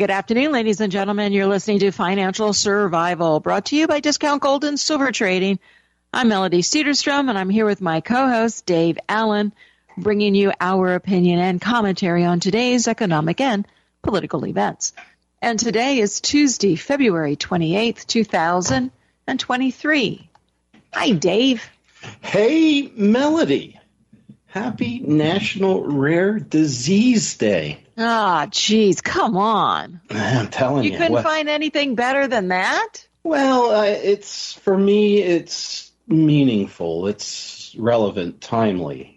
Good afternoon, ladies and gentlemen. You're listening to Financial Survival, brought to you by Discount Gold and Silver Trading. I'm Melody Cedarstrom, and I'm here with my co-host, Dave Allen, bringing you our opinion and commentary on today's economic and political events. And today is Tuesday, February 28th, 2023. Hi, Dave. Hey, Melody. Happy National Rare Disease Day. Ah, geez, come on. I'm telling you. You couldn't find anything better than that? Well, for me, it's meaningful. It's relevant, timely.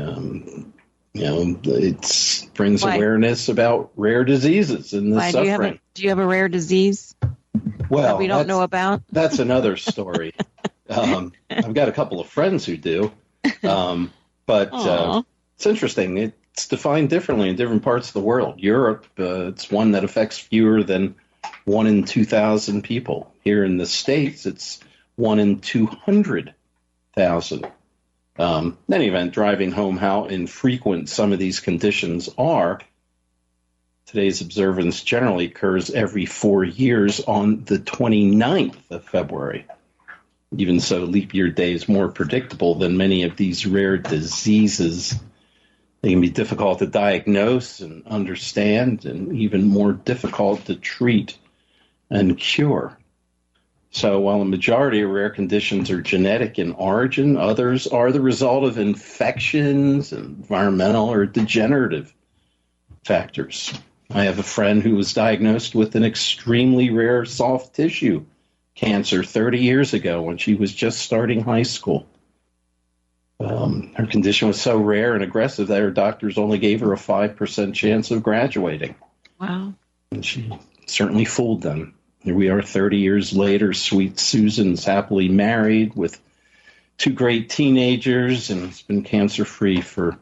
It brings awareness about rare diseases and the suffering. Do you have a rare disease that we don't know about? That's another story. I've got a couple of friends who do. But it's interesting. It's defined differently in different parts of the world. Europe, it's one that affects fewer than 1 in 2,000 people. Here in the States, it's 1 in 200,000. In any event, driving home how infrequent some of these conditions are, today's observance generally occurs every 4 years on the 29th of February. Even so, leap year day is more predictable than many of these rare diseases. They can be difficult to diagnose and understand, and even more difficult to treat and cure. So while a majority of rare conditions are genetic in origin, others are the result of infections, environmental, or degenerative factors. I have a friend who was diagnosed with an extremely rare soft tissue cancer 30 years ago when she was just starting high school. Her condition was so rare and aggressive that her doctors only gave her a 5% chance of graduating. Wow. And she certainly fooled them. Here we are 30 years later. Sweet Susan's happily married with 2 great teenagers and has been cancer-free for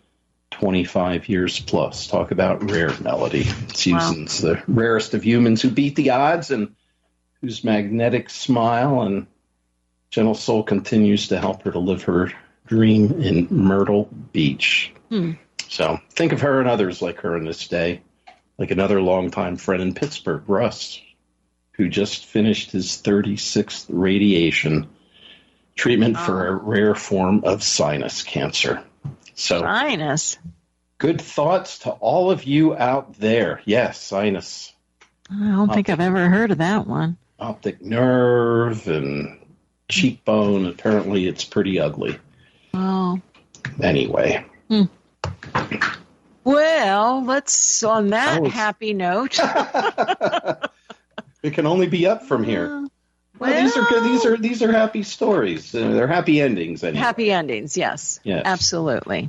25 years plus. Talk about rare, Melody. Susan's the rarest of humans who beat the odds and whose magnetic smile and gentle soul continues to help her to live her dream in Myrtle Beach. So think of her and others like her in this day, like another longtime friend in Pittsburgh, Russ, who just finished his 36th radiation treatment for a rare form of sinus cancer. So, sinus. Good thoughts to all of you out there. Yes, sinus. I don't think I've ever heard of that one. Optic nerve and cheekbone. Apparently, it's pretty ugly. Oh. Anyway. Well, let's, on that happy note. It can only be up from here. Well, these are happy stories. They're happy endings. Anyway. Happy endings, yes. Absolutely.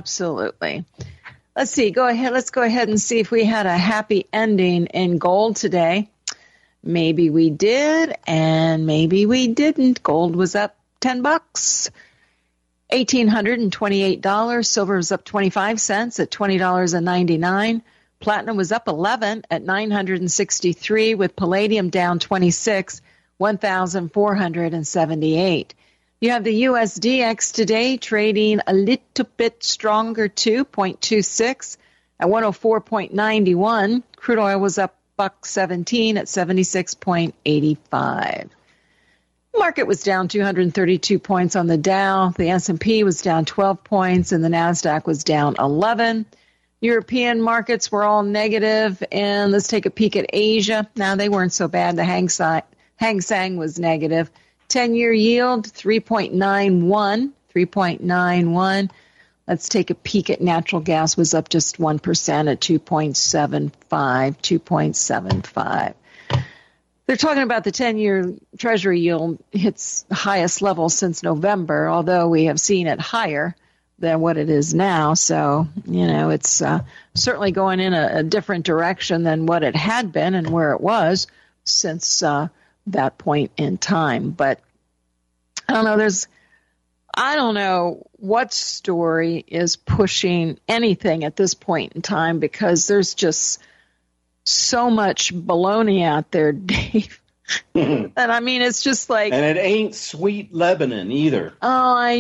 Let's see. Let's go ahead and see if we had a happy ending in gold today. Maybe we did, and maybe we didn't. Gold was up $10, $1,828. Silver was up 25 cents at $20.99. Platinum was up 11 at $963, with palladium down 26, $1,478. You have the USDX today trading a little bit stronger, 2.26 at 104.91. Crude oil was up $1.17 at 76.85. Market was down 232 points on the Dow. The S&P was down 12 points, and the Nasdaq was down 11. European markets were all negative, and let's take a peek at Asia. Now, they weren't so bad. The Hang Seng was negative. 10-year yield, 3.91. Let's take a peek at natural gas, was up just 1% at 2.75. They're talking about the 10-year Treasury yield hits the highest level since November, although we have seen it higher than what it is now. So, it's certainly going in a different direction than what it had been and where it was since that point in time. But I don't know what story is pushing anything at this point in time, because there's just so much baloney out there, Dave. And I mean, it's just like... And it ain't sweet Lebanon either. Oh, I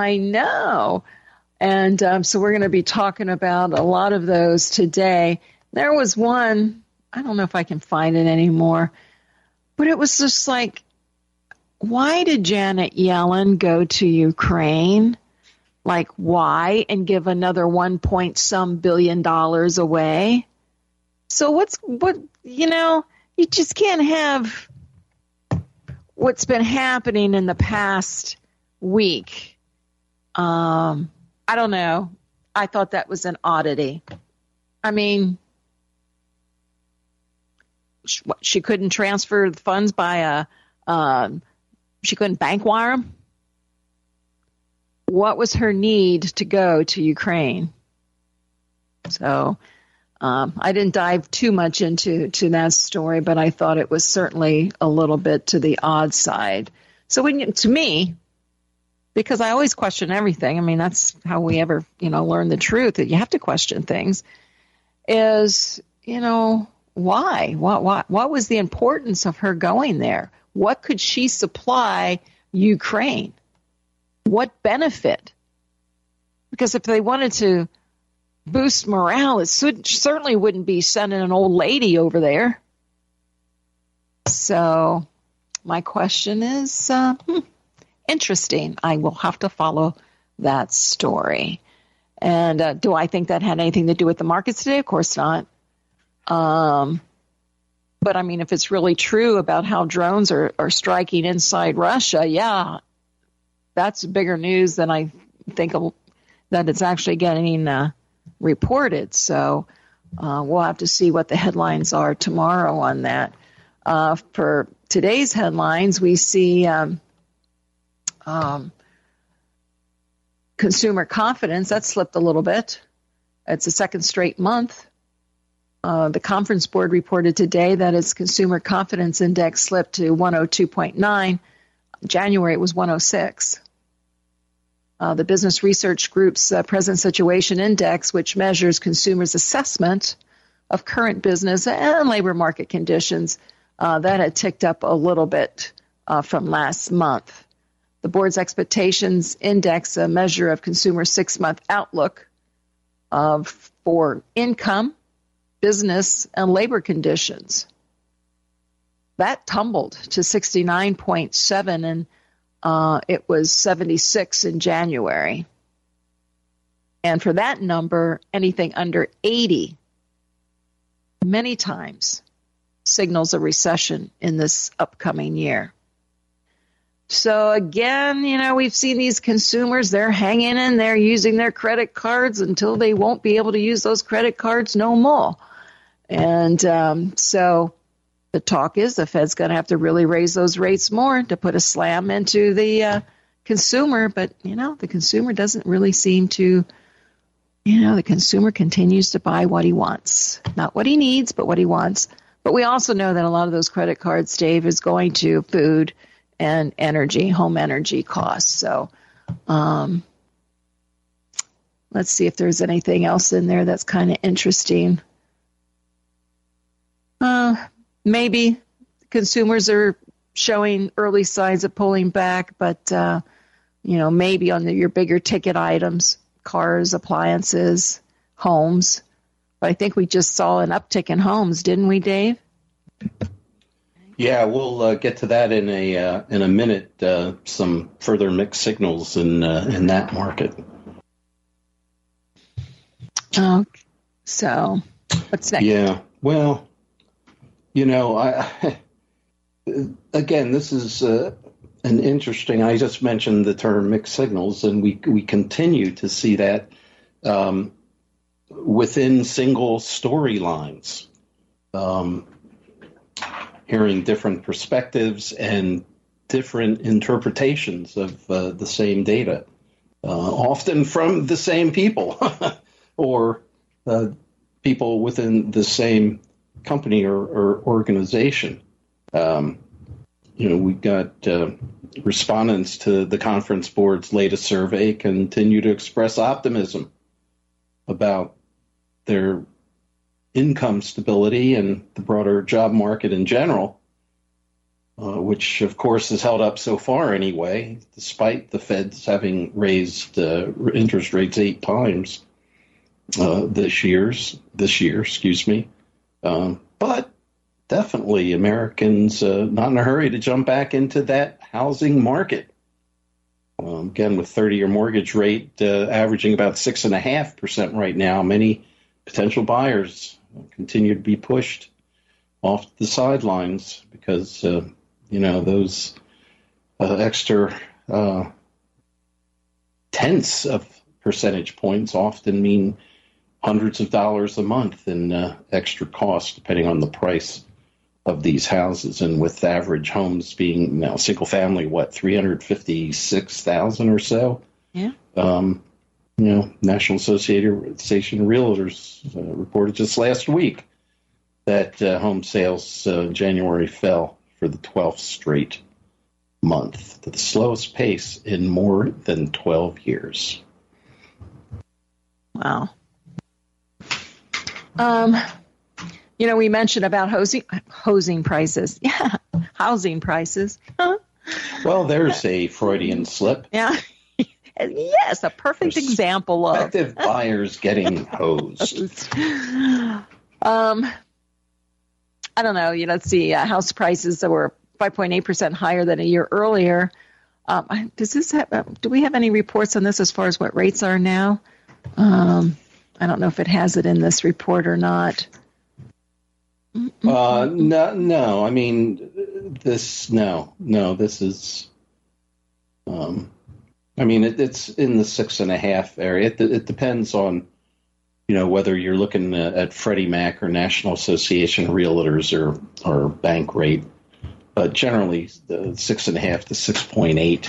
know. And so we're going to be talking about a lot of those today. There was one, I don't know if I can find it anymore, but it was just like, why did Janet Yellen go to Ukraine? Like, why? And give another 1 point some billion dollars away? So you just can't have what's been happening in the past week. I don't know. I thought that was an oddity. I mean, she couldn't transfer the funds by she couldn't bank wire them? What was her need to go to Ukraine? So I didn't dive too much into that story, but I thought it was certainly a little bit to the odd side. So to me, because I always question everything, I mean, that's how we ever, learn the truth, that you have to question things, is, why? What was the importance of her going there? What could she supply Ukraine? What benefit? Because if they wanted to boost morale, it certainly wouldn't be sending an old lady over there. So my question is interesting. I will have to follow that story. And do I think that had anything to do with the markets today? Of course not. But I mean, if it's really true about how drones are striking inside Russia, yeah, that's bigger news than I think that it's actually getting reported. So we'll have to see what the headlines are tomorrow on that. For today's headlines, we see consumer confidence. That slipped a little bit. It's the second straight month. The Conference Board reported today that its consumer confidence index slipped to 102.9. January, it was 106. The Business Research Group's Present Situation Index, which measures consumers' assessment of current business and labor market conditions, that had ticked up a little bit from last month. The board's expectations index, a measure of consumer 6-month outlook for income, business, and labor conditions. That tumbled to 69.7, and it was 76 in January. And for that number, anything under 80, many times, signals a recession in this upcoming year. So again, we've seen these consumers, they're hanging in there using their credit cards until they won't be able to use those credit cards no more. And so the talk is the Fed's going to have to really raise those rates more to put a slam into the consumer. But, the consumer doesn't really seem to, the consumer continues to buy what he wants. Not what he needs, but what he wants. But we also know that a lot of those credit cards, Dave, is going to food and energy, home energy costs. So let's see if there's anything else in there that's kind of interesting. Maybe consumers are showing early signs of pulling back, but, maybe on your bigger ticket items, cars, appliances, homes. But I think we just saw an uptick in homes, didn't we, Dave? Yeah, we'll get to that in a minute. Some further mixed signals in that market. Oh, so what's next? Yeah, well, again, this is an interesting. I just mentioned the term mixed signals, and we continue to see that within single storylines. Hearing different perspectives and different interpretations of the same data, often from the same people or people within the same company or organization. We've got respondents to the Conference Board's latest survey continue to express optimism about their income stability and the broader job market in general, which, of course, has held up so far anyway, despite the Fed's having raised interest rates 8 times this year. But definitely Americans not in a hurry to jump back into that housing market. Again, with 30-year mortgage rate averaging about 6.5% right now, many potential buyers continue to be pushed off the sidelines because, those extra tenths of percentage points often mean hundreds of dollars a month in extra cost, depending on the price of these houses. And with average homes being now single family, $356,000 or so. Yeah. National Association of Realtors reported just last week that home sales January fell for the 12th straight month to the slowest pace in more than 12 years. Wow. We mentioned about housing prices. Yeah, housing prices. Well, there's a Freudian slip. Yeah. Yes, a perfect example of prospective buyers getting hosed. I don't know. Let's see. House prices that were 5.8% higher than a year earlier. Do we have any reports on this as far as what rates are now? I don't know if it has it in this report or not. No. I mean, this is. It's in the 6.5 area. It depends on, whether you're looking at Freddie Mac or National Association of Realtors or bank rate, but generally the 6.5 to 6.8.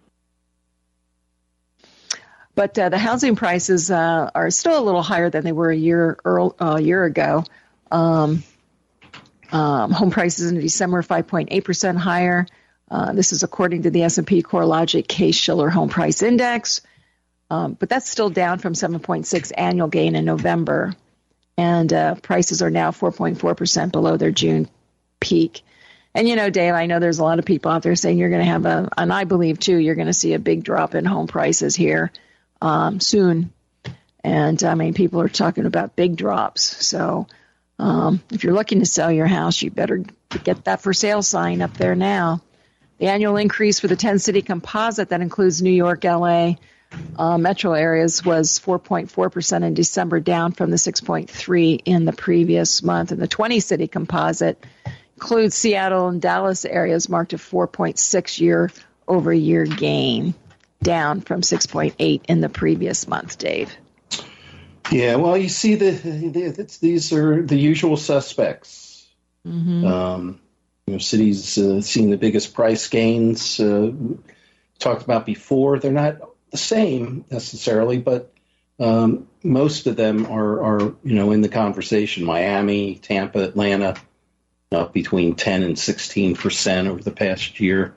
But the housing prices are still a little higher than they were a year ago. Home prices in December are 5.8% higher. This is according to the S&P CoreLogic Case-Shiller Home Price Index. But that's still down from 7.6 annual gain in November. And prices are now 4.4% below their June peak. And, Dave, I know there's a lot of people out there saying you're going to have and I believe, too, you're going to see a big drop in home prices here soon. And, people are talking about big drops. So if you're looking to sell your house, you better get that for sale sign up there now. The annual increase for the 10-city composite that includes New York, L.A., metro areas was 4.4% in December, down from the 6.3% in the previous month. And the 20-city composite includes Seattle and Dallas areas, marked a 4.6 year-over-year gain, down from 6.8% in the previous month, Dave. Yeah, well, you see, these are the usual suspects. Mm-hmm. Cities seeing the biggest price gains. Talked about before, they're not the same necessarily, but most of them are in the conversation. Miami, Tampa, Atlanta, up between 10 and 16% over the past year.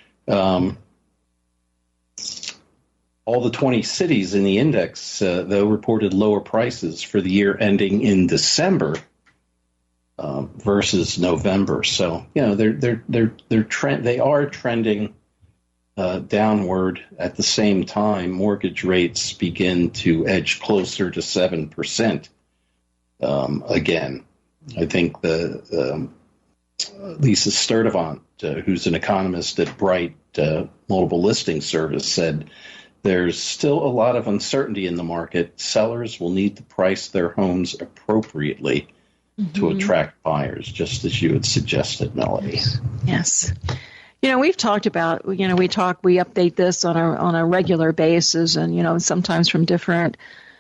All the 20 cities in the index, though, reported lower prices for the year ending in December versus November. So, they are trending downward. At the same time, mortgage rates begin to edge closer to 7% again. I think Lisa Sturdivant, who's an economist at Bright Multiple Listing Service, said there's still a lot of uncertainty in the market. Sellers will need to price their homes appropriately to attract buyers, just as you had suggested, Melody. Yes. We've talked about, we update this on a regular basis, and, sometimes from different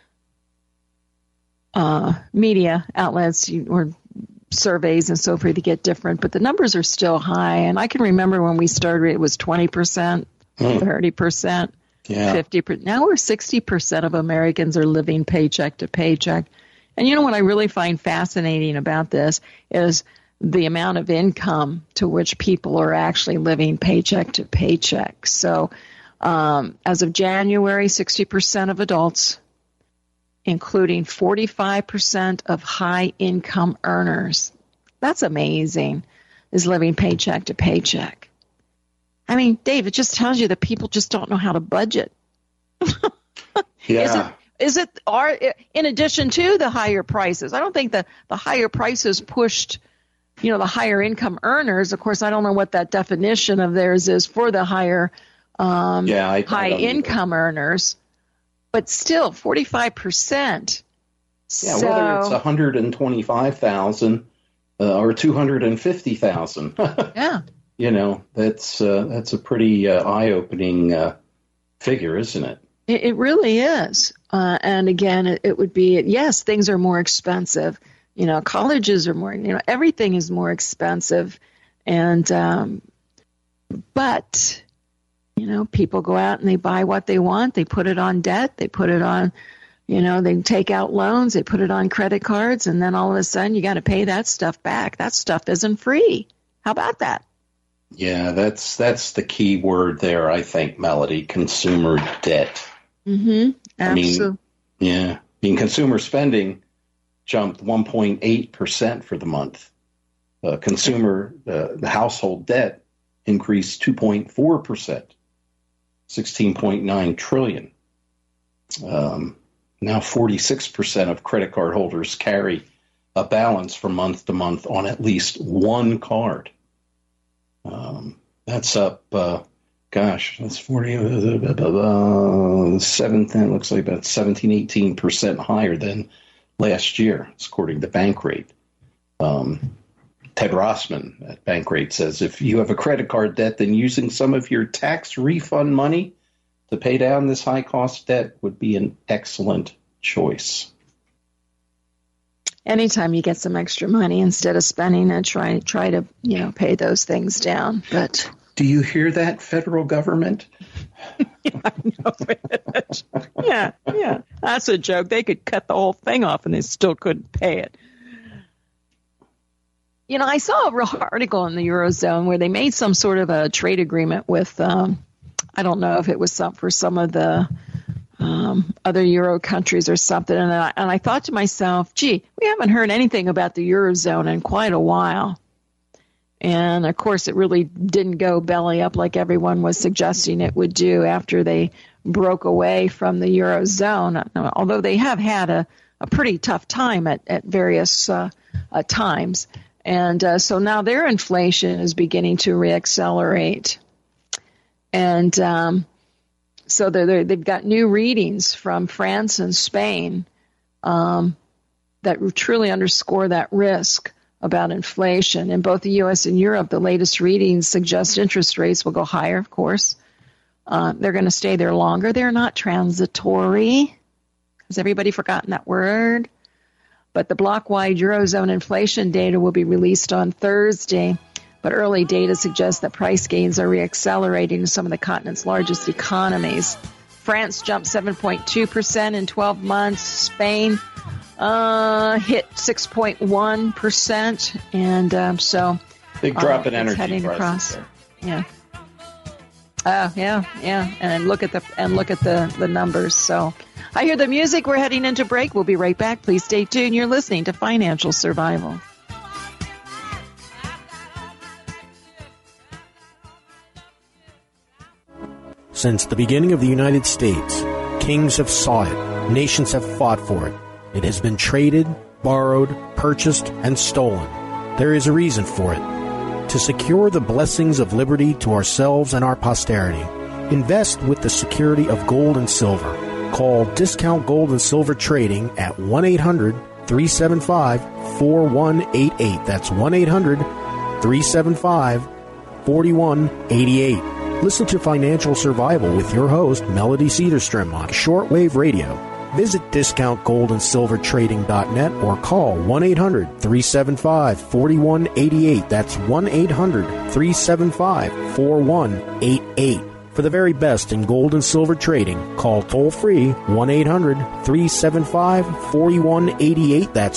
media outlets or surveys and so forth to get different, but the numbers are still high. And I can remember when we started, it was 20%, 30%, 50%. Now we're 60% of Americans are living paycheck to paycheck. And what I really find fascinating about this is the amount of income to which people are actually living paycheck to paycheck. So as of January, 60% of adults, including 45% of high-income earners, that's amazing, is living paycheck to paycheck. I mean, Dave, it just tells you that people just don't know how to budget. Yeah. is it in addition to the higher prices? I don't think the higher prices pushed, the higher income earners. Of course, I don't know what that definition of theirs is for the higher high income earners, but still 45%. Yeah, so, whether it's 125,000 or 250,000. Yeah. That's a pretty eye-opening figure, isn't it? It really is. And again, it would be, yes, things are more expensive. Colleges are more, everything is more expensive. And, but, people go out and they buy what they want. They put it on debt. They put it on, they take out loans. They put it on credit cards. And then all of a sudden you got to pay that stuff back. That stuff isn't free. How about that? Yeah, that's the key word there, I think, Melody, consumer debt. Mm-hmm. Absolutely. Consumer spending jumped 1.8% for the month. The household debt increased 2.4%, 16.9 trillion. Now 46% of credit card holders carry a balance from month to month on at least one card. That's up, that's 40, 7, looks like about 17, 18% higher than last year, according to Bankrate. Ted Rossman at Bankrate says, if you have a credit card debt, then using some of your tax refund money to pay down this high-cost debt would be an excellent choice. Anytime you get some extra money, instead of spending it, try to pay those things down. But do you hear that, federal government? I know it. Yeah, that's a joke. They could cut the whole thing off, and they still couldn't pay it. I saw a real article in the Eurozone where they made some sort of a trade agreement with. I don't know if it was for some of the other Euro countries or something. And I thought to myself, gee, we haven't heard anything about the Eurozone in quite a while. And, of course, it really didn't go belly up like everyone was suggesting it would do after they broke away from the Eurozone, although they have had a pretty tough time at various times. And so now their inflation is beginning to reaccelerate. And so they've got new readings from France and Spain that truly underscore that risk about inflation. In both the U.S. and Europe, the latest readings suggest interest rates will go higher, of course. They're going to stay there longer. They're not transitory. Has everybody forgotten that word? But the block-wide Eurozone inflation data will be released on Thursday. But early data suggests that price gains are reaccelerating in some of the continent's largest economies. France jumped 7.2% in 12 months. Spain hit 6.1%, and so big drop in energy heading prices across. There. Yeah. And look at the numbers. So I hear the music. We're heading into break. We'll be right back. Please stay tuned. You're listening to Financial Survival. Since the beginning of the United States, kings have sought it, nations have fought for it. It has been traded, borrowed, purchased, and stolen. There is a reason for it. To secure the blessings of liberty to ourselves and our posterity, invest with the security of gold and silver. Call Discount Gold and Silver Trading at 1-800-375-4188. That's 1-800-375-4188. Listen to Financial Survival with your host, Melody Cedarstrom, on shortwave radio. Visit discountgoldandsilvertrading.net or call 1-800-375-4188. That's 1-800-375-4188. For the very best in gold and silver trading, call toll-free 1-800-375-4188. That's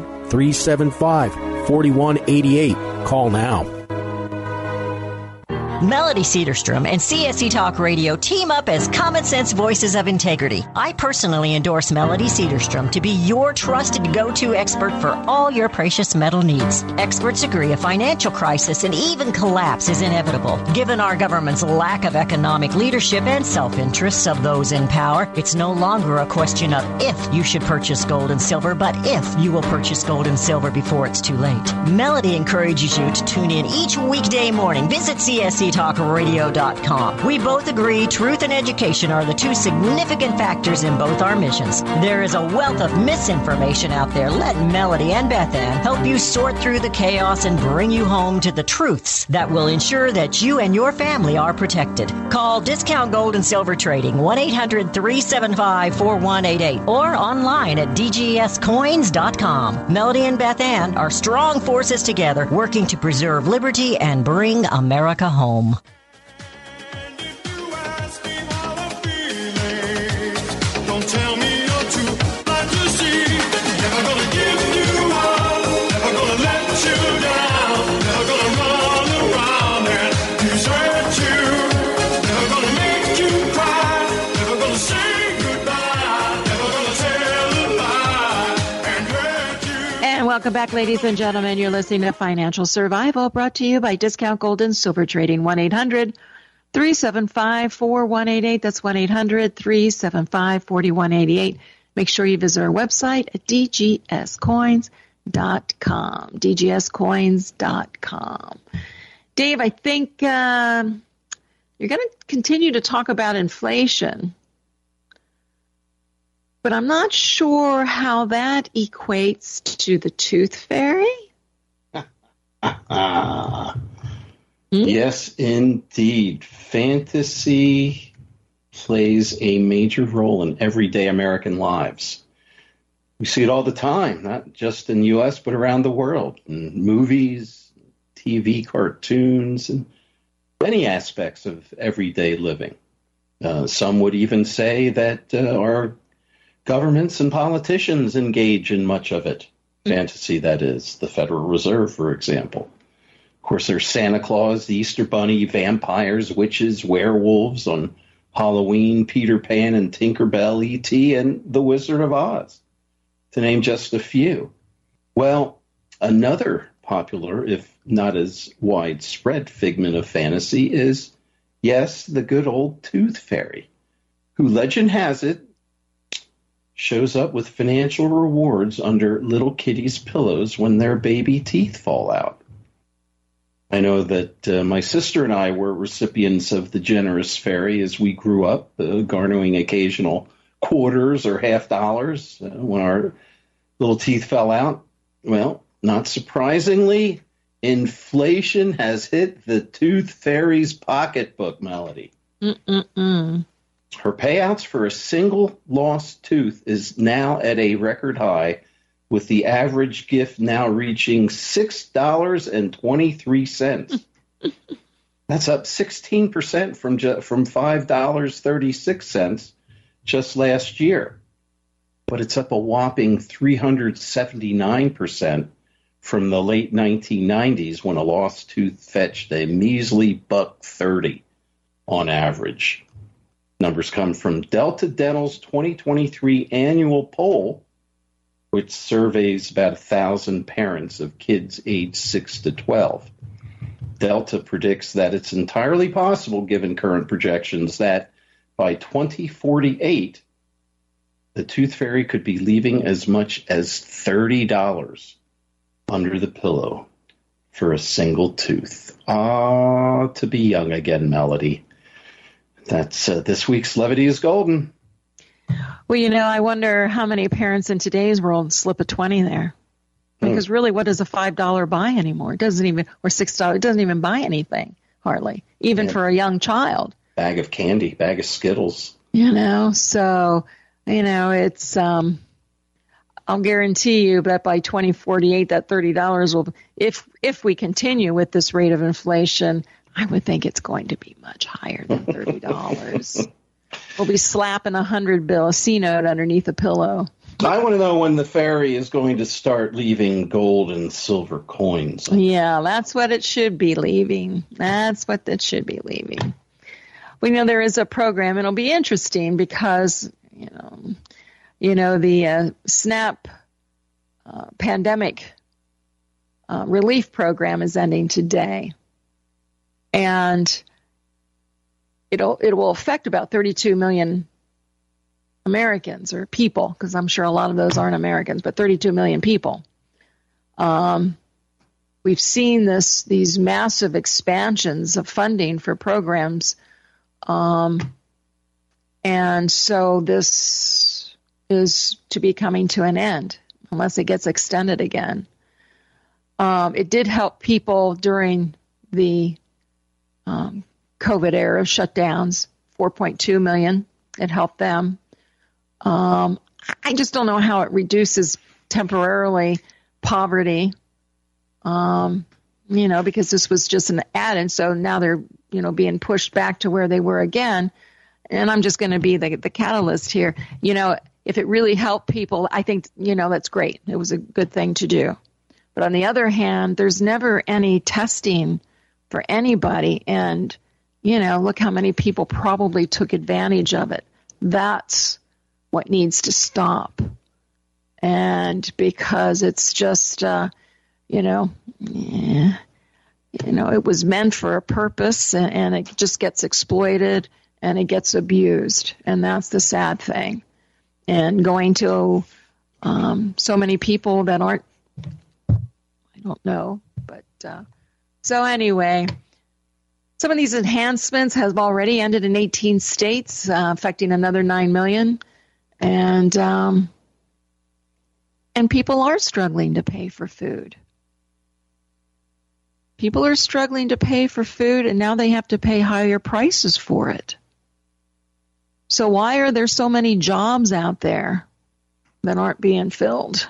1-800-375-4188. Call now. Melody Cedarstrom and CSC Talk Radio team up as common sense voices of integrity. I personally endorse Melody Cedarstrom to be your trusted go-to expert for all your precious metal needs. Experts agree a financial crisis and even collapse is inevitable. Given our government's lack of economic leadership and self-interests of those in power, it's no longer a question of if you should purchase gold and silver, but if you will purchase gold and silver before it's too late. Melody encourages you to tune in each weekday morning. Visit csctalkradio.com. We both agree truth and education are the two significant factors in both our missions. There is a wealth of misinformation out there. Let Melody and Beth Ann help you sort through the chaos and bring you home to the truths that will ensure that you and your family are protected. Call Discount Gold and Silver Trading 1-800-375-4188 or online at dgscoins.com. Melody and Beth Ann are strong forces together working to preserve liberty and bring America home. Welcome back, ladies and gentlemen. You're listening to Financial Survival, brought to you by Discount Gold and Silver Trading. 1-800-375-4188. That's 1-800-375-4188. Make sure you visit our website at dgscoins.com. dgscoins.com. Dave, I think you're going to continue to talk about inflation, but I'm not sure how that equates to the tooth fairy. Yes, indeed. Fantasy plays a major role in everyday American lives. We see it all the time, not just in the U.S., but around the world, in movies, TV, cartoons, and many aspects of everyday living. Some would even say that our governments and politicians engage in much of it. Fantasy, that is. The Federal Reserve, for example. Of course, there's Santa Claus, the Easter Bunny, vampires, witches, werewolves on Halloween, Peter Pan and Tinkerbell, E.T., and The Wizard of Oz, to name just a few. Well, another popular, if not as widespread, figment of fantasy is, yes, the good old Tooth Fairy, who, legend has it, shows up with financial rewards under little kitties' pillows when their baby teeth fall out. I know that my sister and I were recipients of the generous fairy as we grew up, garnering occasional quarters or half dollars when our little teeth fell out. Well, not surprisingly, inflation has hit the Tooth Fairy's pocketbook, Melody. Her payouts for a single lost tooth is now at a record high, with the average gift now reaching $6.23. That's up 16% from $5.36 just last year. But it's up a whopping 379% from the late 1990s, when a lost tooth fetched a measly $1.30 on average. Numbers come from Delta Dental's 2023 annual poll, which surveys about 1,000 parents of kids aged 6 to 12. Delta predicts that it's entirely possible, given current projections, that by 2048, the Tooth Fairy could be leaving as much as $30 under the pillow for a single tooth. To be young again, Melody. That's this week's Levity is Golden. Well, I wonder how many parents in today's world slip a 20 there. Because really, what does a $5 buy anymore? It doesn't even, or $6, it doesn't even buy anything, hardly, even for a young child. Bag of candy, bag of Skittles. So, it's, I'll guarantee you that by 2048, that $30 will, if we continue with this rate of inflation, I would think it's going to be much higher than $30. We'll be slapping a 100 bill, a C note underneath a pillow. I want to know when the ferry is going to start leaving gold and silver coins. Yeah, that's what it should be leaving. That's what it should be leaving. We know there is a program. It'll be interesting because, the SNAP pandemic relief program is ending today. And it will affect about 32 million Americans or people, because I'm sure a lot of those aren't Americans, but 32 million people. We've seen these massive expansions of funding for programs, and so this is to be coming to an end unless it gets extended again. It did help people during the COVID era shutdowns, 4.2 million. It helped them. I just don't know how it reduces temporarily poverty, because this was just an add, and so now they're, being pushed back to where they were again. And I'm just going to be the catalyst here. If it really helped people, I think, that's great. It was a good thing to do. But on the other hand, there's never any testing for anybody. And, look how many people probably took advantage of it. That's what needs to stop. And because it's just, it was meant for a purpose, and it just gets exploited and it gets abused. And that's the sad thing. And going to so many people that aren't, I don't know. But so anyway, some of these enhancements have already ended in 18 states, affecting another 9 million. And people are struggling to pay for food. People are struggling to pay for food, and now they have to pay higher prices for it. So why are there so many jobs out there that aren't being filled?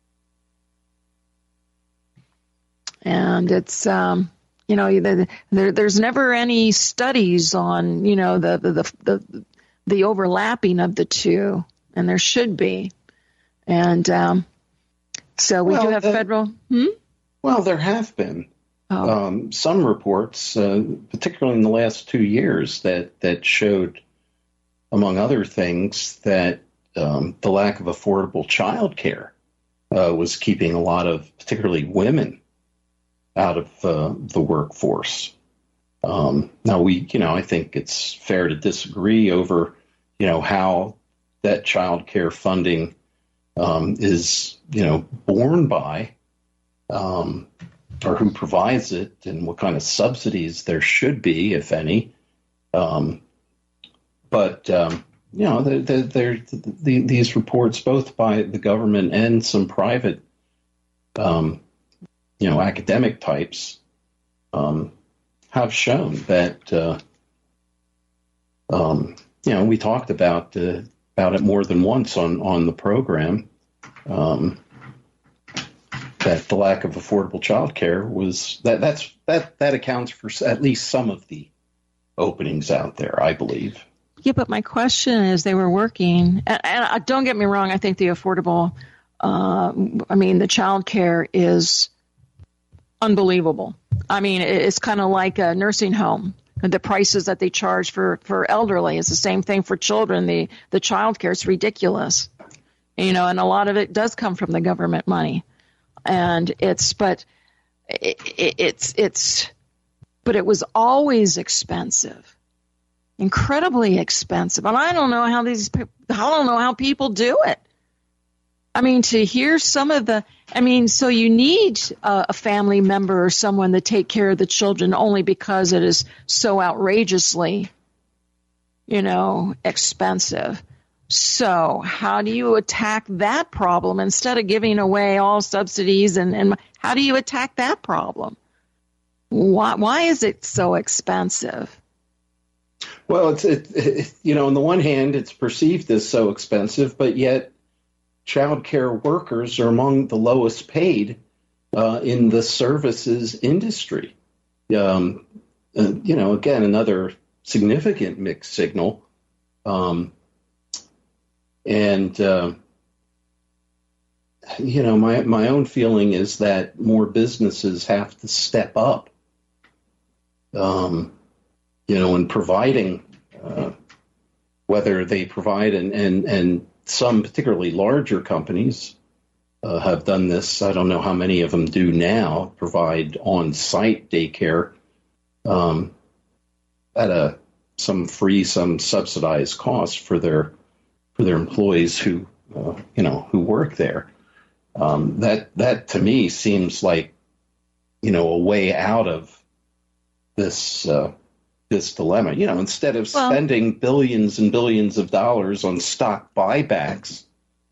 And it's, there's never any studies on, the overlapping of the two, and there should be. And so we do have federal. Well, there have been some reports, particularly in the last 2 years, that showed, among other things, that the lack of affordable child care was keeping a lot of, particularly women, out of the workforce. Now, I think it's fair to disagree over, how that child care funding is, borne by, or who provides it, and what kind of subsidies there should be, if any. But these reports, both by the government and some private, academic types, have shown that, we talked about it more than once on the program, that the lack of affordable child care was that accounts for at least some of the openings out there, I believe. Yeah, but my question is, they were working, and don't get me wrong, I think the affordable, the child care is unbelievable. It's kind of like a nursing home. The prices that they charge for elderly is the same thing for children. The child care is ridiculous, and a lot of it does come from the government money. And but it was always expensive, incredibly expensive. And I don't know how people do it. To hear some of so you need a family member or someone to take care of the children only because it is so outrageously, expensive. So how do you attack that problem instead of giving away all subsidies? And how do you attack that problem? Why is it so expensive? Well, on the one hand, it's perceived as so expensive, but yet child care workers are among the lowest paid in the services industry. Again, another significant mixed signal. my own feeling is that more businesses have to step up, in providing, whether they provide, and some particularly larger companies have done this. I don't know how many of them do now, provide on-site daycare at some free, some subsidized cost for their employees who work there. That to me seems like, a way out of this dilemma. Instead of spending billions and billions of dollars on stock buybacks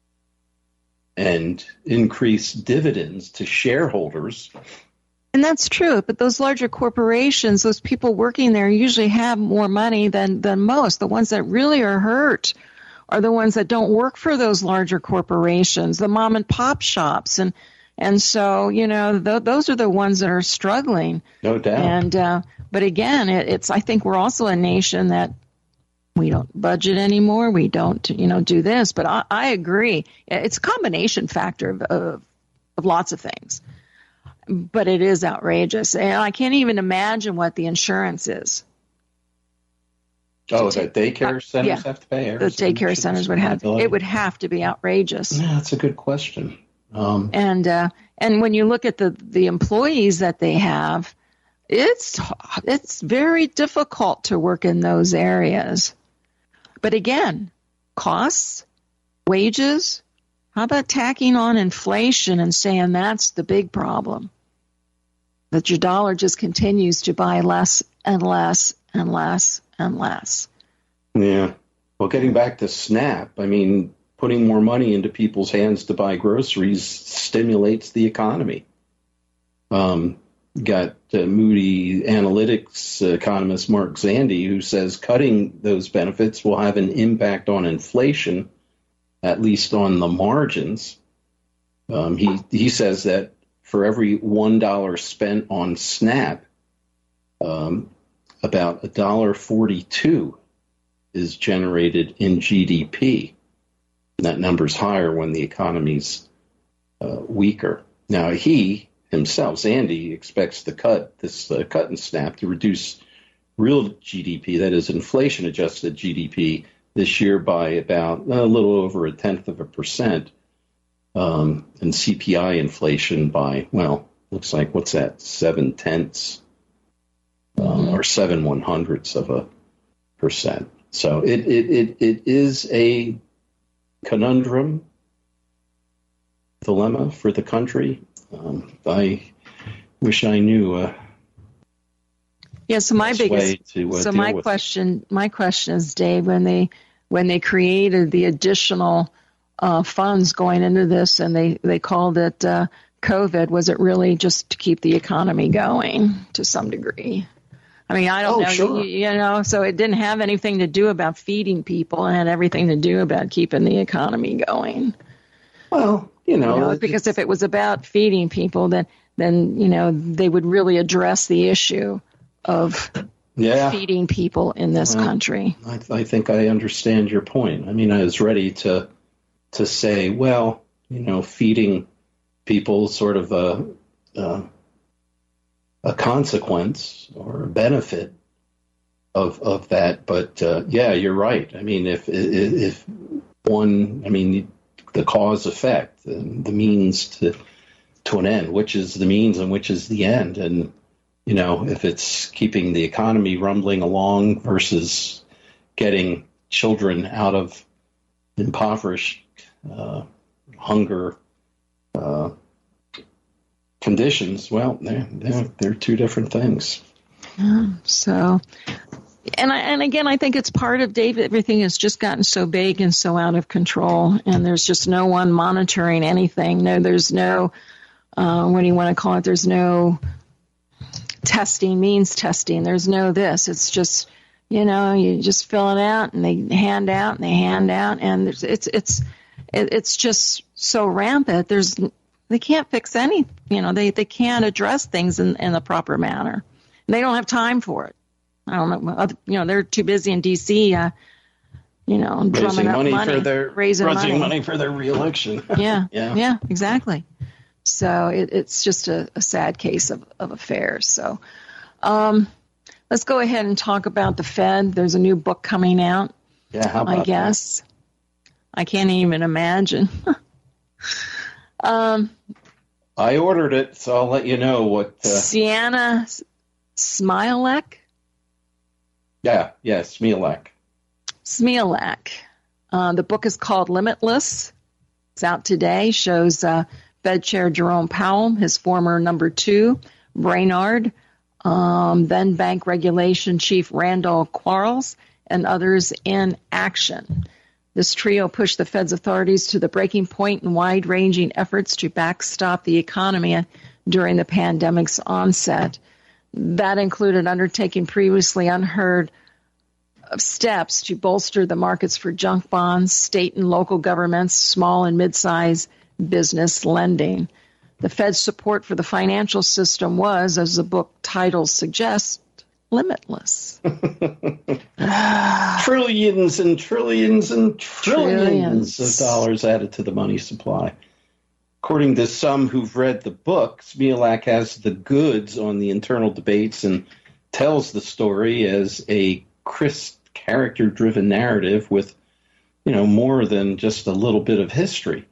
and increased dividends to shareholders. And that's true, but those larger corporations, those people working there usually have more money than most. The ones that really are hurt are the ones that don't work for those larger corporations, the mom and pop shops. And so, those are the ones that are struggling. No doubt. And, but again, I think we're also a nation that we don't budget anymore. We don't, do this. But I agree. It's a combination factor of lots of things. But it is outrageous. And I can't even imagine what the insurance is. Oh, that daycare centers have to pay? The daycare centers would have to be outrageous. Yeah, that's a good question. And when you look at the employees that they have, it's very difficult to work in those areas. But again, costs, wages, how about tacking on inflation and saying that's the big problem? That your dollar just continues to buy less and less and less and less. Yeah. Well, getting back to SNAP, putting more money into people's hands to buy groceries stimulates the economy. Got Moody Analytics economist Mark Zandi, who says cutting those benefits will have an impact on inflation, at least on the margins. He says that for every $1 spent on SNAP, about $1.42 is generated in GDP. And that number's higher when the economy's weaker. Now, he himself, Zandi, expects the cut in SNAP to reduce real GDP, that is inflation-adjusted GDP, this year by about a little over 0.1%, and CPI inflation by, looks like, what's that, 0.7 or 0.07%. So it is a conundrum, dilemma for the country. I wish I knew. So my question is, Dave, when they created the additional funds going into this, and they called it COVID, was it really just to keep the economy going to some degree? I don't know. Sure. So it didn't have anything to do about feeding people, and had everything to do about keeping the economy going. Well, because if it was about feeding people, then they would really address the issue of feeding people in this country. I think I understand your point. I was ready to say, feeding people sort of a consequence or a benefit of that. But you're right. If one, the cause effect, the means to an end, which is the means and which is the end. And, if it's keeping the economy rumbling along versus getting children out of impoverished hunger conditions, they're two different things. So, and again, I think it's part of, Dave, everything has just gotten so big and so out of control, and there's just no one monitoring anything. There's no, what do you want to call it? There's no means testing. There's no this. It's just, you just fill it out, and they hand out, and it's just so rampant. They can't fix any, they can't address things in the proper manner. And they don't have time for it. I don't know, they're too busy in D.C., drumming up money, raising money for their reelection. Yeah, exactly. So it's just a sad case of affairs. So let's go ahead and talk about the Fed. There's a new book coming out. Yeah, how about I guess. That? I can't even imagine. I ordered it, so I'll let you know what. Sienna Smialek? Yeah, Smialek. Smialek. The book is called Limitless. It's out today. Shows Fed Chair Jerome Powell, his former number 2, Brainard, then Bank Regulation Chief Randall Quarles, and others in action. This trio pushed the Fed's authorities to the breaking point in wide-ranging efforts to backstop the economy during the pandemic's onset. That included undertaking previously unheard of steps to bolster the markets for junk bonds, state and local governments, small and mid-sized business lending. The Fed's support for the financial system was, as the book title suggests, limitless. Trillions and trillions and trillions of dollars added to the money supply. According to some who've read the book, Smialek has the goods on the internal debates and tells the story as a crisp, character-driven narrative with, more than just a little bit of history.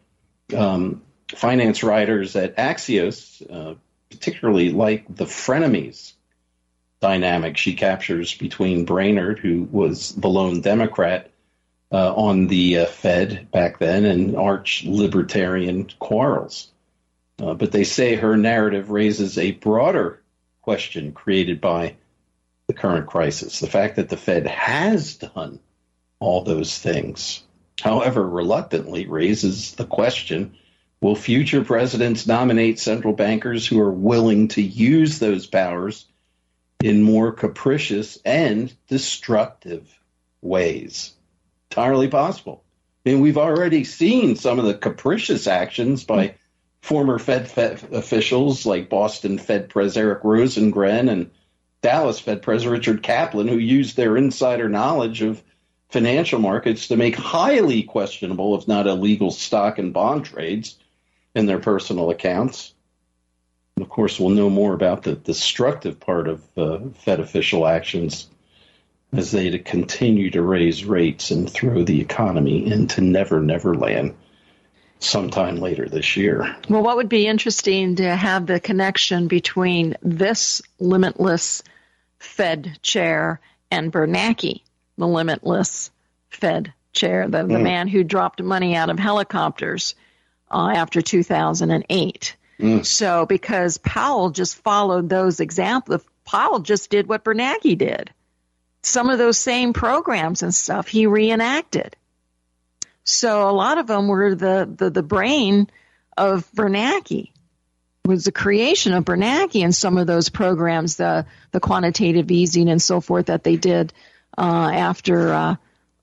Finance writers at Axios particularly like the frenemies dynamic she captures between Brainard, who was the lone Democrat on the Fed back then, and arch-libertarian Quarles. But they say her narrative raises a broader question created by the current crisis, the fact that the Fed has done all those things, however reluctantly, raises the question, will future presidents nominate central bankers who are willing to use those powers in more capricious and destructive ways? Entirely possible. I mean, we've already seen some of the capricious actions by former Fed officials like Boston Fed Pres Eric Rosengren and Dallas Fed Pres Richard Kaplan, who used their insider knowledge of financial markets to make highly questionable, if not illegal, stock and bond trades in their personal accounts. And of course, we'll know more about the destructive part of Fed official actions as they continue to raise rates and throw the economy into never land sometime later this year. Well, what would be interesting to have the connection between this limitless Fed chair and Bernanke, the limitless Fed chair, the man who dropped money out of helicopters after 2008. So because Powell just followed those examples, Powell just did what Bernanke did. Some of those same programs and stuff he reenacted. So a lot of them were the brain of Bernanke, was the creation of Bernanke and some of those programs, the quantitative easing and so forth that they did after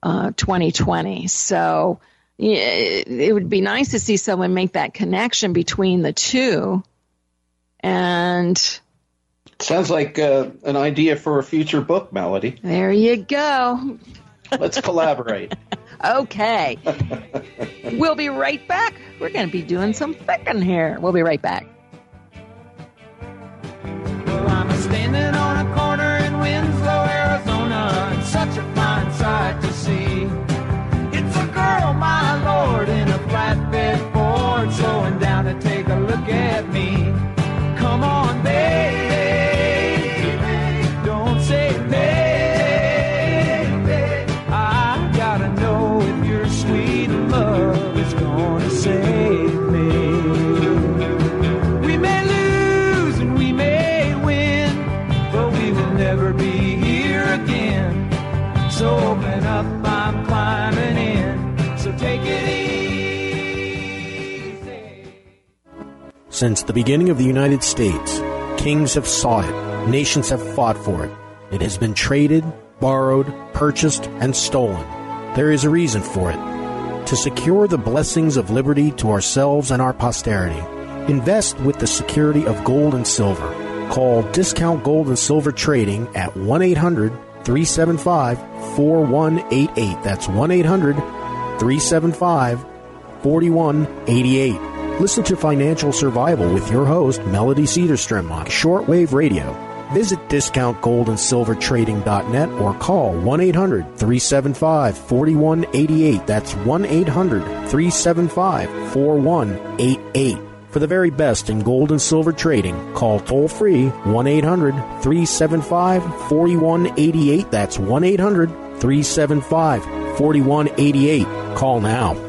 2020. So it would be nice to see someone make that connection between the two. And sounds like an idea for a future book, Melody. There you go. Let's collaborate. Okay. We'll be right back. We're going to be doing some thinking here. We'll be right back. Well, I'm standing on a corner in Winslow, Arizona, and such a fine sight to see. It's a girl, my lord, in a flatbed Ford, slowing down to take a look at me. Come on, baby, don't say baby. I gotta know if your sweet love is gonna save me. We may lose and we may win, but we will never be here again. So open up, I'm climbing in, so take it easy. Since the beginning of the United States, kings have sought it, nations have fought for it. It has been traded, borrowed, purchased, and stolen. There is a reason for it. To secure the blessings of liberty to ourselves and our posterity, invest with the security of gold and silver. Call Discount Gold and Silver Trading at 1-800 1-800-375-4188. That's 1-800-375-4188. Listen to Financial Survival with your host, Melody Cedarstrom, on shortwave radio. Visit discountgoldandsilvertrading.net or call 1-800-375-4188. That's 1-800-375-4188. For the very best in gold and silver trading, call toll-free 1-800-375-4188. That's 1-800-375-4188. Call now.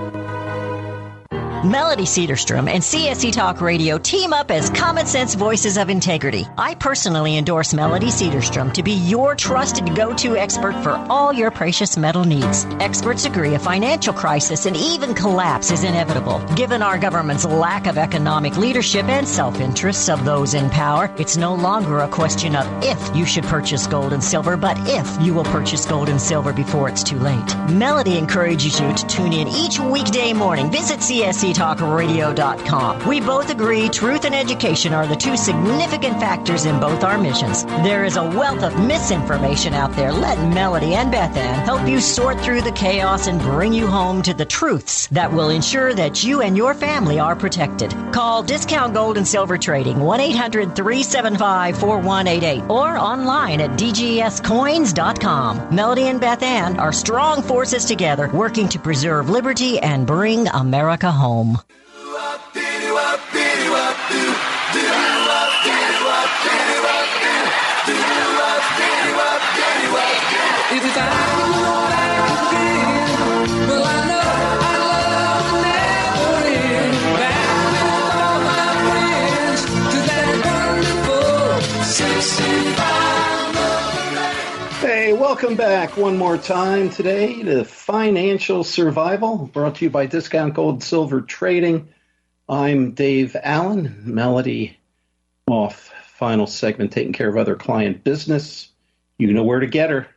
Melody Cedarstrom and CSC Talk Radio team up as Common Sense Voices of Integrity. I personally endorse Melody Cedarstrom to be your trusted go-to expert for all your precious metal needs. Experts agree a financial crisis and even collapse is inevitable. Given our government's lack of economic leadership and self-interests of those in power, it's no longer a question of if you should purchase gold and silver, but if you will purchase gold and silver before it's too late. Melody encourages you to tune in each weekday morning. Visit CSCTalkRadio.com. We both agree truth and education are the two significant factors in both our missions. There is a wealth of misinformation out there. Let Melody and Beth Ann help you sort through the chaos and bring you home to the truths that will ensure that you and your family are protected. Call Discount Gold and Silver Trading 1-800-375-4188 or online at dgscoins.com. Melody and Beth Ann are strong forces together working to preserve liberty and bring America home. Hey, welcome back one more time today to Financial Survival, brought to you by Discount Gold and Silver Trading. I'm Dave Allen, Melody off, final segment, taking care of other client business. You know where to get her,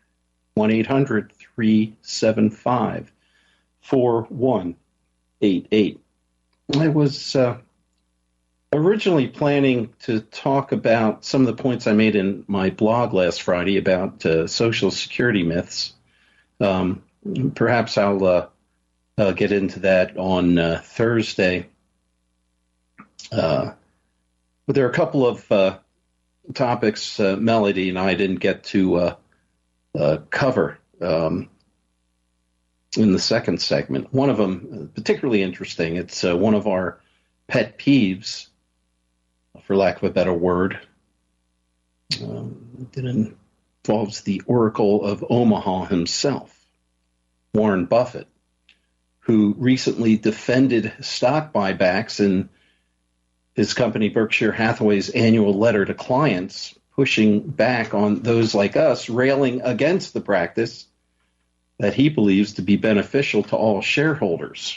1-800-375-4188. I was originally planning to talk about some of the points I made in my blog last Friday about Social Security myths. Perhaps I'll get into that on Thursday. But there are a couple of topics Melody and I didn't get to cover in the second segment. One of them, particularly interesting, it's one of our pet peeves, for lack of a better word. It involves the Oracle of Omaha himself, Warren Buffett, who recently defended stock buybacks in his company Berkshire Hathaway's annual letter to clients, pushing back on those like us railing against the practice that he believes to be beneficial to all shareholders,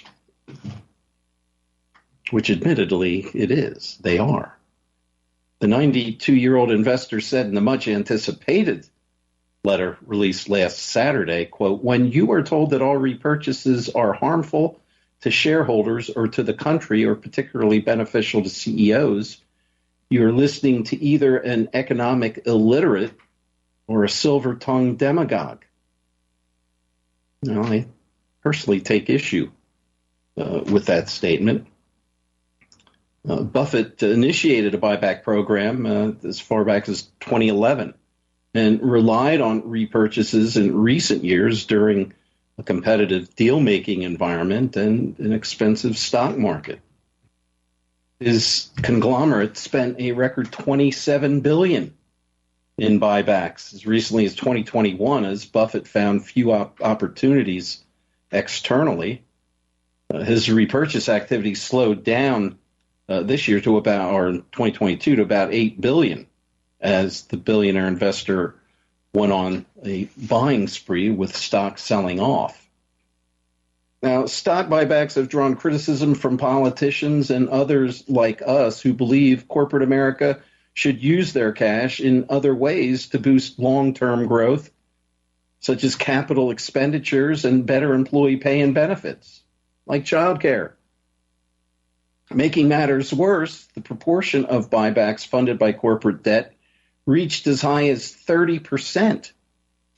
which admittedly it is. They are. The 92-year-old investor said in the much-anticipated letter released last Saturday, quote, "When you are told that all repurchases are harmful to shareholders or to the country or particularly beneficial to CEOs, you're listening to either an economic illiterate or a silver-tongued demagogue." Now, I personally take issue with that statement. Buffett initiated a buyback program as far back as 2011 and relied on repurchases in recent years during a competitive deal-making environment and an expensive stock market. His conglomerate spent a record $27 billion in buybacks as recently as 2021, as Buffett found few opportunities externally. His repurchase activity slowed down this year to about, or in 2022, to about $8 billion, as the billionaire investor went on a buying spree with stock selling off. Now, stock buybacks have drawn criticism from politicians and others like us who believe corporate America should use their cash in other ways to boost long-term growth, such as capital expenditures and better employee pay and benefits, like child care. Making matters worse, the proportion of buybacks funded by corporate debt reached as high as 30%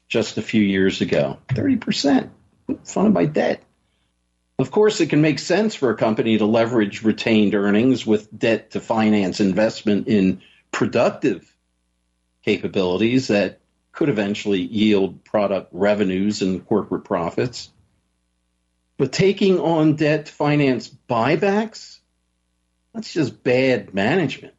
just a few years ago. 30% funded by debt. Of course, it can make sense for a company to leverage retained earnings with debt to finance investment in productive capabilities that could eventually yield product revenues and corporate profits. But taking on debt to finance buybacks, that's just bad management.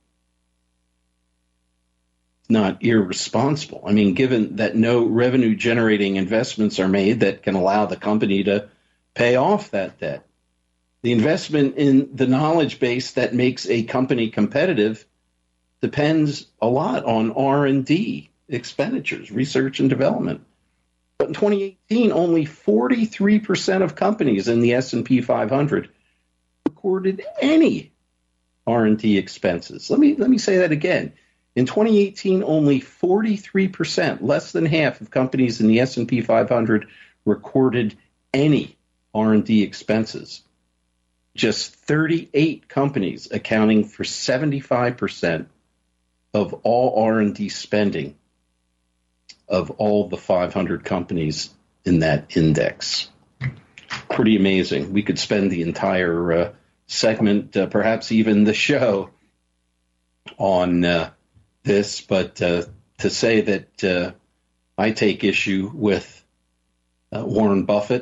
It's not irresponsible. I mean, given that no revenue-generating investments are made that can allow the company to pay off that debt. The investment in the knowledge base that makes a company competitive depends a lot on R&D expenditures, research and development. But in 2018, only 43% of companies in the S&P 500 recorded any R&D expenses. Let me say that again. In 2018, only 43%, less than half of companies in the S&P 500 recorded any R&D expenses. Just 38 companies accounting for 75% of all R&D spending of all the 500 companies in that index. Pretty amazing. We could spend the entire segment, perhaps even the show, on this, but to say that I take issue with Warren Buffett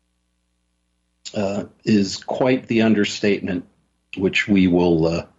is quite the understatement, which we will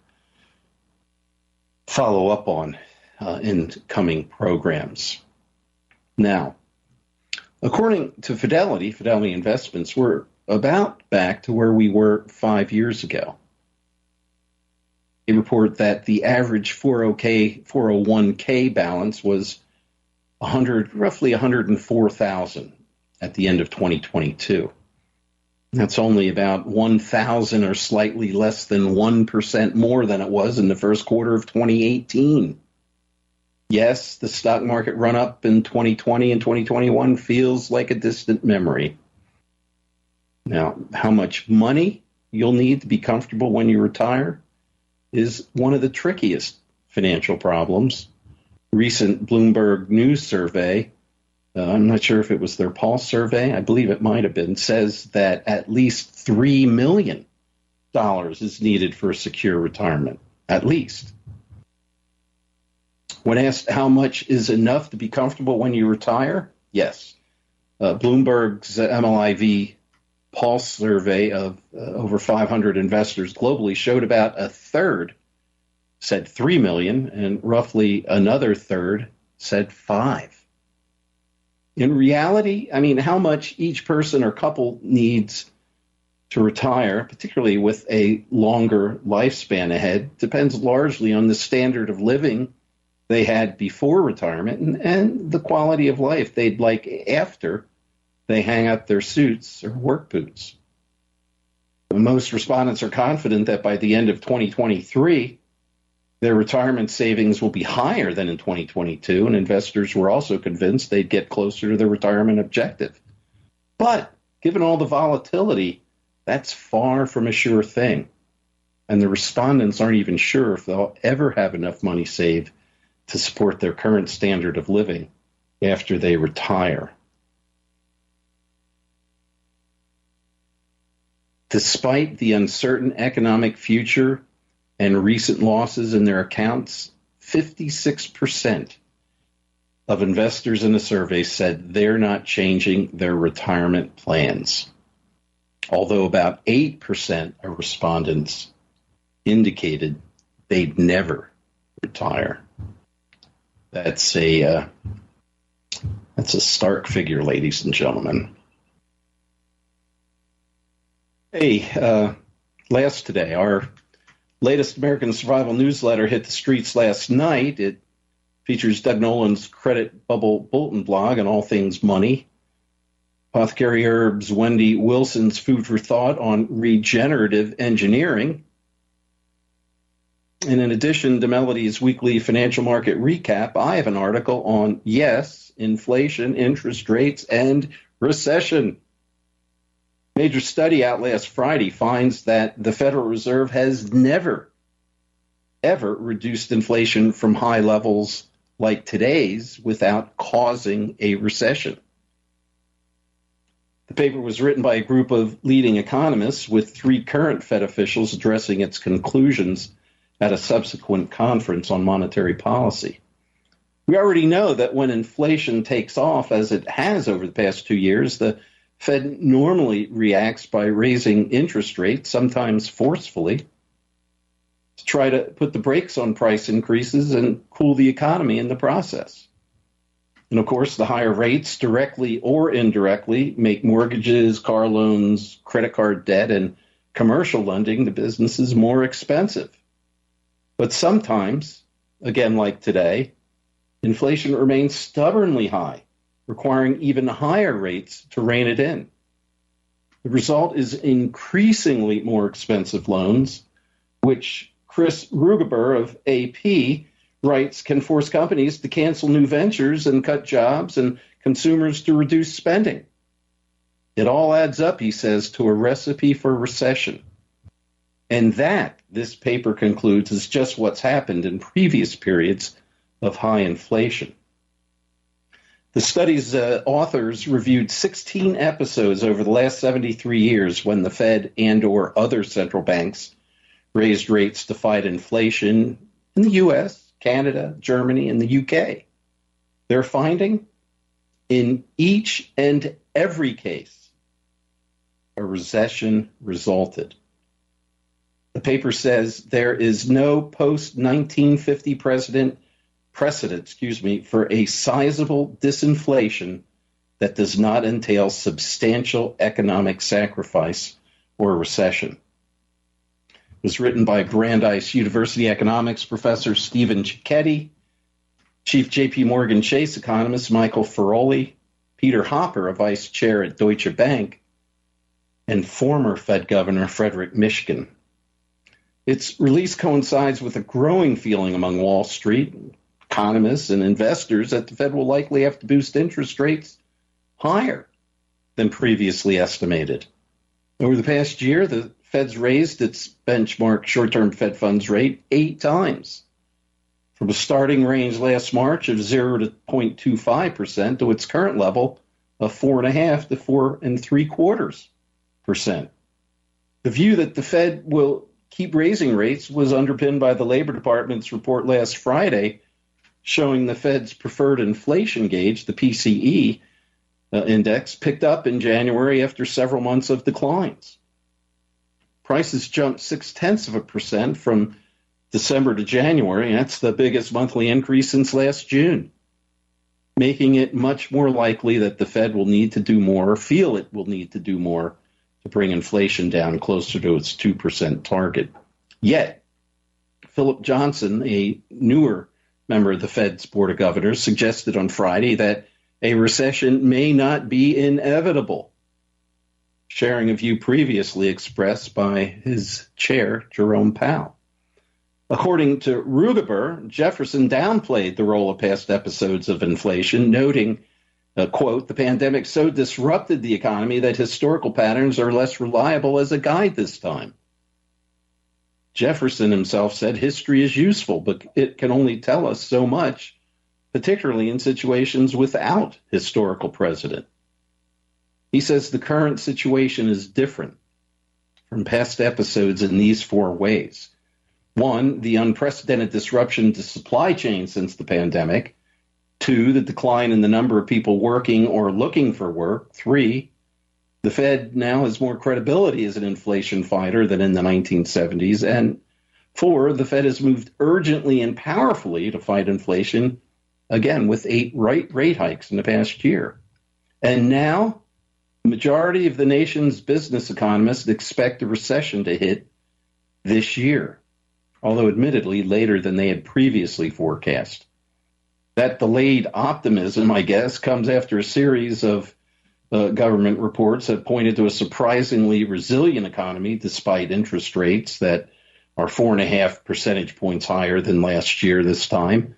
follow up on in coming programs. Now, according to Fidelity Investments, we're about back to where we were 5 years ago. They report that the average 401k balance was roughly 104,000 at the end of 2022. That's only about 1,000 or slightly less than 1% more than it was in the first quarter of 2018. Yes, the stock market run-up in 2020 and 2021 feels like a distant memory. Now, how much money you'll need to be comfortable when you retire is one of the trickiest financial problems. Recent Bloomberg News survey, I'm not sure if it was their Pulse survey, I believe it might have been, says that at least $3 million is needed for a secure retirement, at least. When asked how much is enough to be comfortable when you retire, yes. Bloomberg's MLIV Pulse survey of over 500 investors globally showed about a third said 3 million and roughly another third said 5. In reality, I mean, how much each person or couple needs to retire, particularly with a longer lifespan ahead, depends largely on the standard of living they had before retirement and the quality of life they'd like after they hang up their suits or work boots. Most respondents are confident that by the end of 2023, their retirement savings will be higher than in 2022, and investors were also convinced they'd get closer to their retirement objective. But given all the volatility, that's far from a sure thing. And the respondents aren't even sure if they'll ever have enough money saved to support their current standard of living after they retire. Despite the uncertain economic future and recent losses in their accounts, 56% of investors in the survey said they're not changing their retirement plans, although about 8% of respondents indicated they'd never retire. That's a stark figure, ladies and gentlemen. Hey, last today, our latest American Survival newsletter hit the streets last night. It features Doug Nolan's Credit Bubble Bulletin blog on all things money, Apothecary Herbs' Wendy Wilson's Food for Thought on regenerative engineering, and in addition to Melody's weekly financial market recap, I have an article on, yes, inflation, interest rates, and recession. Major study out last Friday finds that the Federal Reserve has never, ever reduced inflation from high levels like today's without causing a recession. The paper was written by a group of leading economists with 3 current Fed officials addressing its conclusions at a subsequent conference on monetary policy. We already know that when inflation takes off, as it has over the past 2 years, the Fed normally reacts by raising interest rates, sometimes forcefully, to try to put the brakes on price increases and cool the economy in the process. And of course, the higher rates, directly or indirectly, make mortgages, car loans, credit card debt, and commercial lending to businesses more expensive. But sometimes, again like today, inflation remains stubbornly high, requiring even higher rates to rein it in. The result is increasingly more expensive loans, which Chris Rugaber of AP writes can force companies to cancel new ventures and cut jobs and consumers to reduce spending. It all adds up, he says, to a recipe for recession. And that, this paper concludes, is just what's happened in previous periods of high inflation. The study's authors reviewed 16 episodes over the last 73 years when the Fed and or other central banks raised rates to fight inflation in the U.S., Canada, Germany, and the UK. Their finding? In each and every case, a recession resulted. The paper says there is no post-1950 precedent, for a sizable disinflation that does not entail substantial economic sacrifice or recession. It was written by Brandeis University economics professor Stephen Cicchetti, Chief J.P. Morgan Chase economist Michael Feroli, Peter Hopper, a vice chair at Deutsche Bank, and former Fed Governor Frederick Mishkin. Its release coincides with a growing feeling among Wall Street, economists, and investors that the Fed will likely have to boost interest rates higher than previously estimated. Over the past year, the Fed's raised its benchmark short-term Fed funds rate 8 times, from a starting range last March of 0 to 0.25% to its current level of 4.5 to 4.75%. The view that the Fed will keep raising rates was underpinned by the Labor Department's report last Friday, showing the Fed's preferred inflation gauge, the PCE index, picked up in January after several months of declines. Prices jumped 0.6% from December to January. That's the biggest monthly increase since last June, making it much more likely that the Fed will need to do more, or feel it will need to do more, to bring inflation down closer to its 2% target. Yet, Philip Johnson, a newer member of the Fed's Board of Governors, suggested on Friday that a recession may not be inevitable, sharing a view previously expressed by his chair, Jerome Powell. According to Rugaber, Jefferson downplayed the role of past episodes of inflation, noting, quote, the pandemic so disrupted the economy that historical patterns are less reliable as a guide this time. Jefferson himself said history is useful, but it can only tell us so much, particularly in situations without historical precedent. He says the current situation is different from past episodes in these 4 ways. 1, the unprecedented disruption to supply chains since the pandemic. 2, the decline in the number of people working or looking for work. 3, the Fed now has more credibility as an inflation fighter than in the 1970s. And 4, the Fed has moved urgently and powerfully to fight inflation, again, with 8 rate hikes in the past year. And now, the majority of the nation's business economists expect a recession to hit this year, although admittedly later than they had previously forecast. That delayed optimism, I guess, comes after a series of government reports that pointed to a surprisingly resilient economy despite interest rates that are 4.5 percentage points higher than last year this time.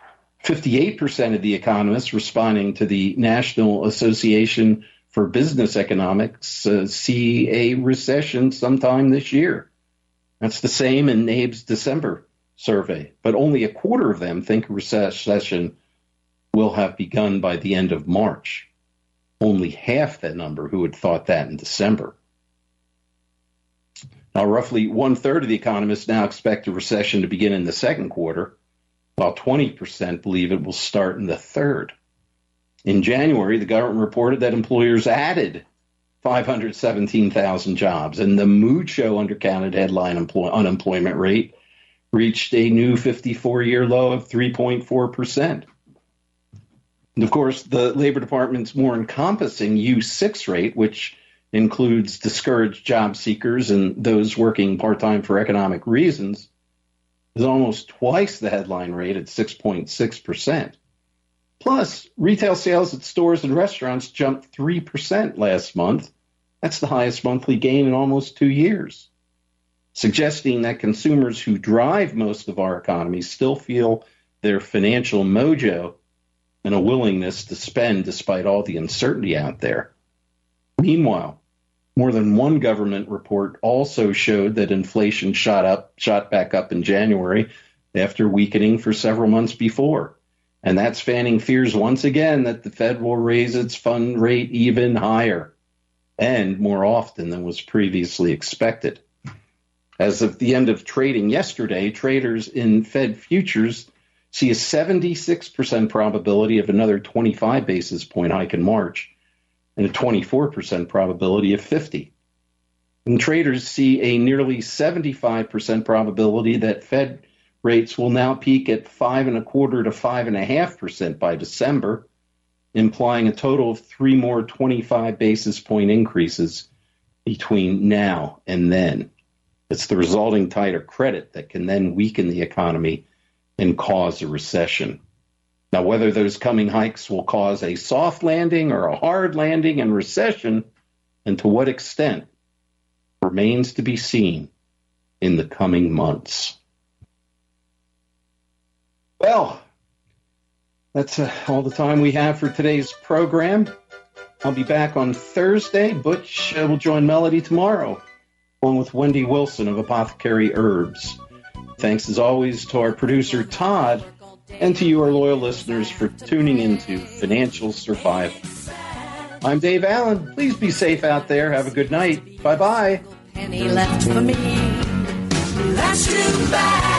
58% of the economists responding to the National Association for Business Economics see a recession sometime this year. That's the same in NABE's December survey, but only a quarter of them think a recession will have begun by the end of March. Only half that number who had thought that in December. Now, roughly one-third of the economists now expect a recession to begin in the second quarter, while 20% believe it will start in the third. In January, the government reported that employers added 517,000 jobs, and the mucho undercounted headline unemployment rate reached a new 54-year low of 3.4%. And of course, the Labor Department's more encompassing U6 rate, which includes discouraged job seekers and those working part-time for economic reasons, is almost twice the headline rate at 6.6%. Plus, retail sales at stores and restaurants jumped 3% last month. That's the highest monthly gain in almost 2 years, suggesting that consumers who drive most of our economy still feel their financial mojo and a willingness to spend despite all the uncertainty out there. Meanwhile, more than one government report also showed that inflation shot back up in January after weakening for several months before. And that's fanning fears once again that the Fed will raise its fund rate even higher and more often than was previously expected. As of the end of trading yesterday, traders in Fed futures see a 76% probability of another 25 basis point hike in March and a 24% probability of 50. And traders see a nearly 75% probability that Fed rates will now peak at 5.25% to 5.5% by December, implying a total of 3 more 25 basis point increases between now and then. It's the resulting tighter credit that can then weaken the economy and cause a recession. Now, whether those coming hikes will cause a soft landing or a hard landing and recession, and to what extent, remains to be seen in the coming months. Well, that's all the time we have for today's program. I'll be back on Thursday. Butch will join Melody tomorrow, along with Wendy Wilson of Apothecary Herbs. Thanks, as always, to our producer, Todd, and to you, our loyal listeners, for tuning into Financial Survival. I'm Dave Allen. Please be safe out there. Have a good night. Bye-bye. And he left for me. That's too bad.